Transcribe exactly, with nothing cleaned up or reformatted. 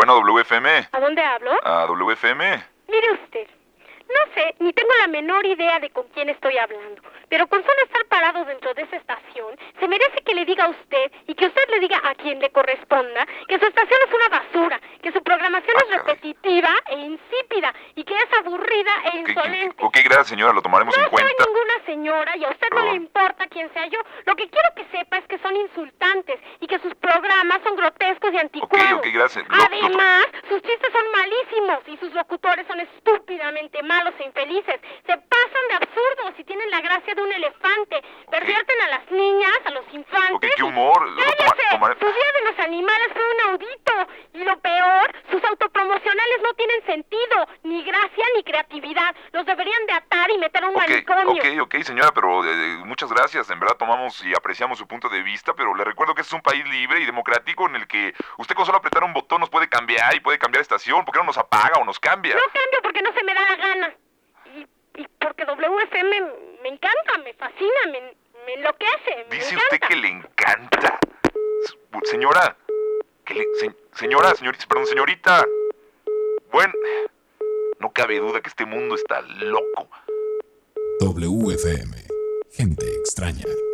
Bueno, W F M. ¿A dónde hablo? A W F M. Mire usted, no sé, ni tengo la menor idea de con quién estoy hablando, pero con solo estar parado dentro de esa estación, se merece que le diga a usted y que usted le diga a quien le corresponda que su estación es una basura, que su programación Ah, es repetitiva e insípida y que es aburrida e insolente. Ok, gracias, señora, lo tomaremos no en cuenta. No soy ninguna señora y a usted Perdón. no le importa quién sea yo. Lo que quiero que sepa es que son insultantes y que sus programas son grotescos y anticuados. Ok, ok, gracias. Lo, Además, lo... sus chistes son malísimos y sus locutores son estúpidamente malos e infelices. Se pasan de absurdos y tienen la gracia de un elefante. Okay. Pervierten a las niñas, a los infantes. Ok, qué humor. ¡Cállese! Tomar... Su día de los animales fue inaudito. Y lo peor, sus autopromocionales no tienen sentido, ni gracia ni creatividad. Los deberían de atar y meter a un okay, manicomio. Ok, ok, señora, pero eh, muchas gracias. En verdad tomamos y apreciamos su punto de vista, pero le recuerdo que este es un país libre y democrático en el que usted con solo apretar un botón nos puede cambiar y puede cambiar de estación. ¿Por qué no nos apaga o nos cambia? No cambio porque no se me da la gana. Y, y porque W F M me, me encanta, me fascina, me, me enloquece. Me Dice encanta. usted que le encanta. Señora, que le, se, señora, señorita, perdón, señorita. Bueno, no cabe duda que este mundo está loco. W F M, gente extraña.